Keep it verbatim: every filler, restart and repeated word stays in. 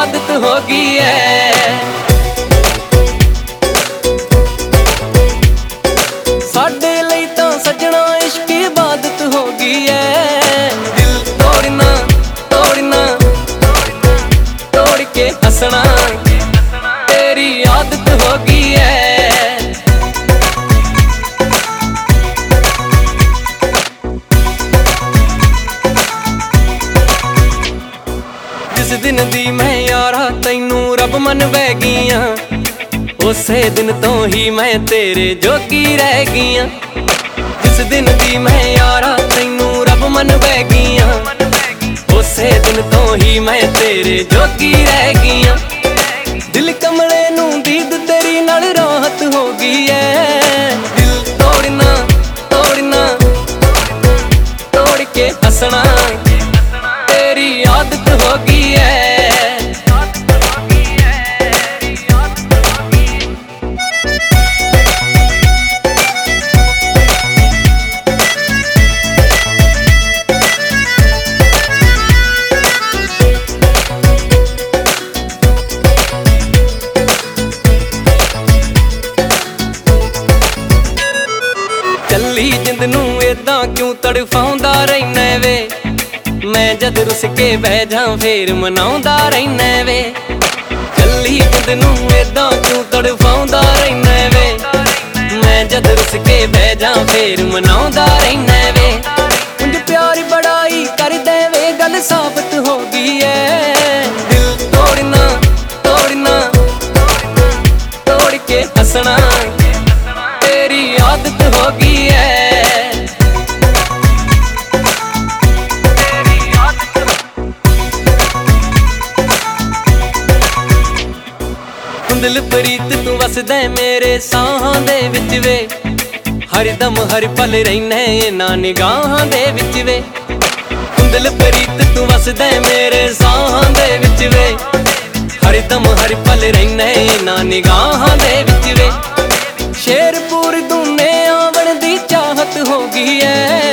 आदत हो गई है। साडे लई तां सजना इश्क इबादत हो गई है। दिल तोड़ना तोड़ना तोड़ के हंसना तेरी आदत हो गई है। जिस दिन दी मैं यारा तैनू रब मन बह गईया, उसे दिन तो ही मैं तेरे जोगी रह गईया। जिस दिन दी मैं यारा तैनू रब मन बह गईया, उसे दिन तो ही मैं तेरे जोगी रह गईया। दिल कमले नू दीद तेरी नाल राहत हो गई है। दिल तोड़ना तोड़ना तोड़ के हंसना तेरी आदत हो गई है। ਚੱਲੀ ਜਿੰਦ ਨੂੰ ਏਦਾਂ ਕਿਉਂ ਤੜਫਾਉਂਦਾ ਰਹਿਣਾ ਵੇ, ਮੈਂ ਜਦ ਰੁੱਸ ਕੇ ਬਹਿ ਜਾਂ ਫੇਰ ਮਨਾਉਂਦਾ ਰਹਿਣਾ ਵੇ। ਚੱਲੀ ਜਿੰਦ ਨੂੰ ਏਦਾਂ ਕਿਉਂ ਤੜਫਾਉਂਦਾ ਰਹਿਣਾ ਵੇ, ਮੈਂ ਜਦ ਰੁੱਸ ਕੇ ਬਹਿ ਜਾਂ ਫੇਰ ਮਨਾਉਂਦਾ ਰਹਿਣਾ ਵੇ। ਉਂਝ ਪਿਆਰ ਬੜਾਈ ਕਰਦਾ ਵੇ ਗੱਲ ਸਾਬਤ ਹੋ ਗਈ ਐ। ਦਿਲ ਤੋੜਨਾ ਤੋੜਨਾ ਤੋੜ ਕੇ ਹੱਸਣਾ तेरी आदत हो गई है। दिल प्रीत तू वसदा मेरे साहां दे विच वे, हर दम हर पल रहना इन्हां निगाहां दे विच वे। दिल प्रीत तू वसदा मेरे साहां दे विच वे, हर दम हर पल रहना इन्हां निगाहां दे विच वे। शेरपुर दूने आवण दी चाहत हो गई है।